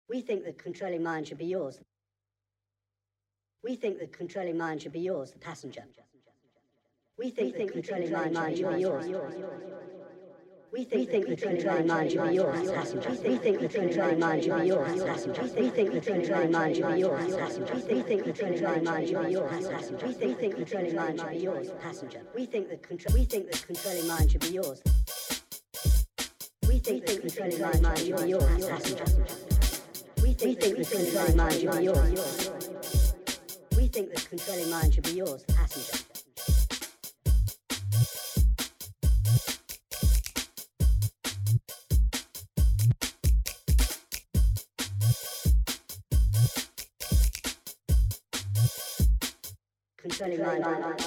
We think that controlling mind should be yours. We think that controlling mind should be yours, the passenger. We think that controlling mind should be yours. We think that controlling mind should be yours, passenger. We think that controlling mind should be yours, passenger. We think that controlling mind should be yours, passenger. We think that controlling mind should be yours, passenger. We think that controlling mind should be yours, passenger. We think that controlling mind should be yours. We think that controlling mind should be yours, passenger. We think that controlling mind should be yours. We think that controlling mind should be yours, passenger. Controlling mind.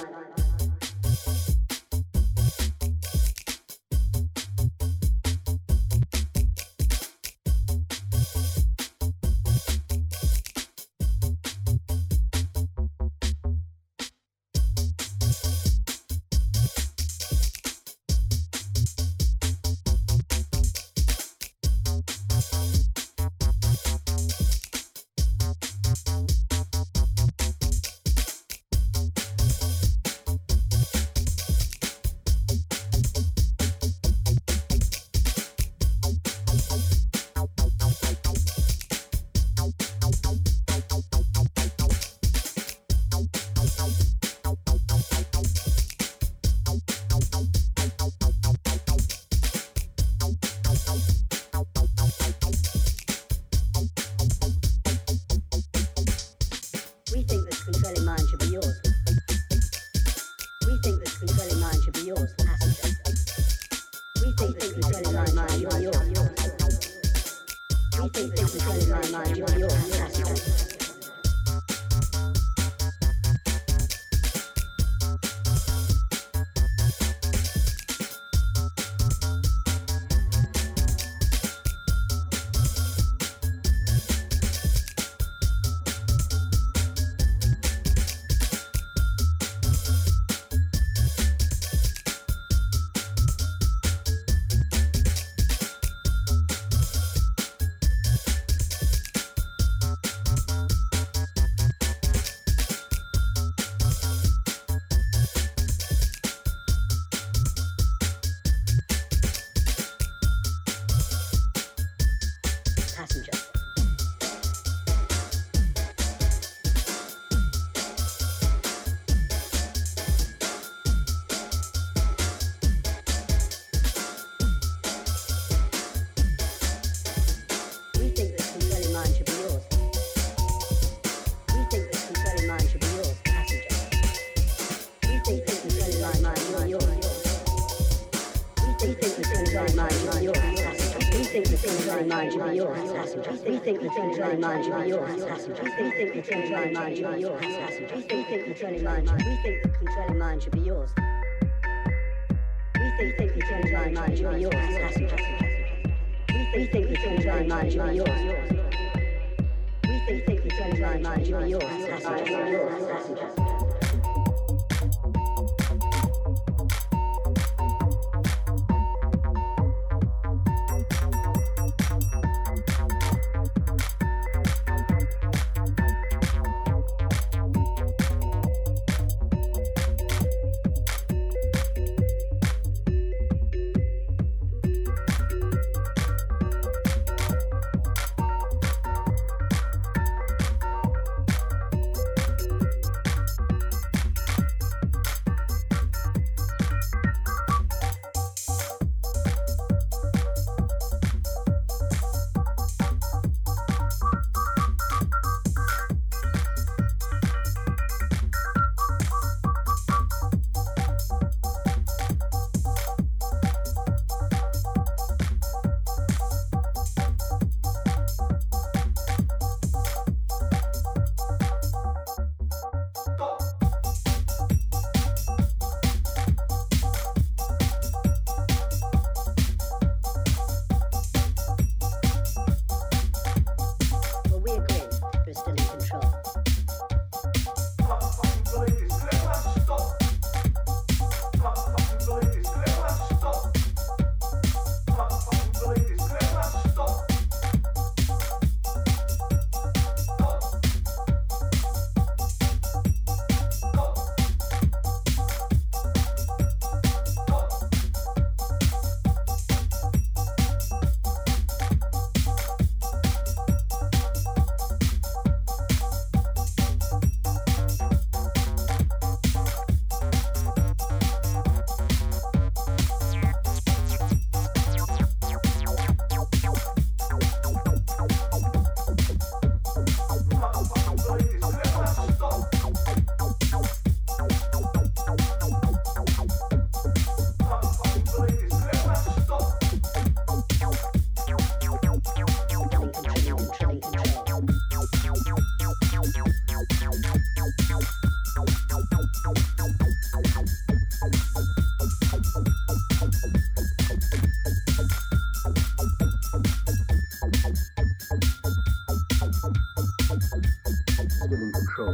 control.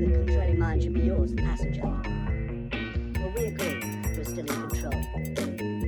mind should be yours, the passenger. Well, we agree. We're still in control.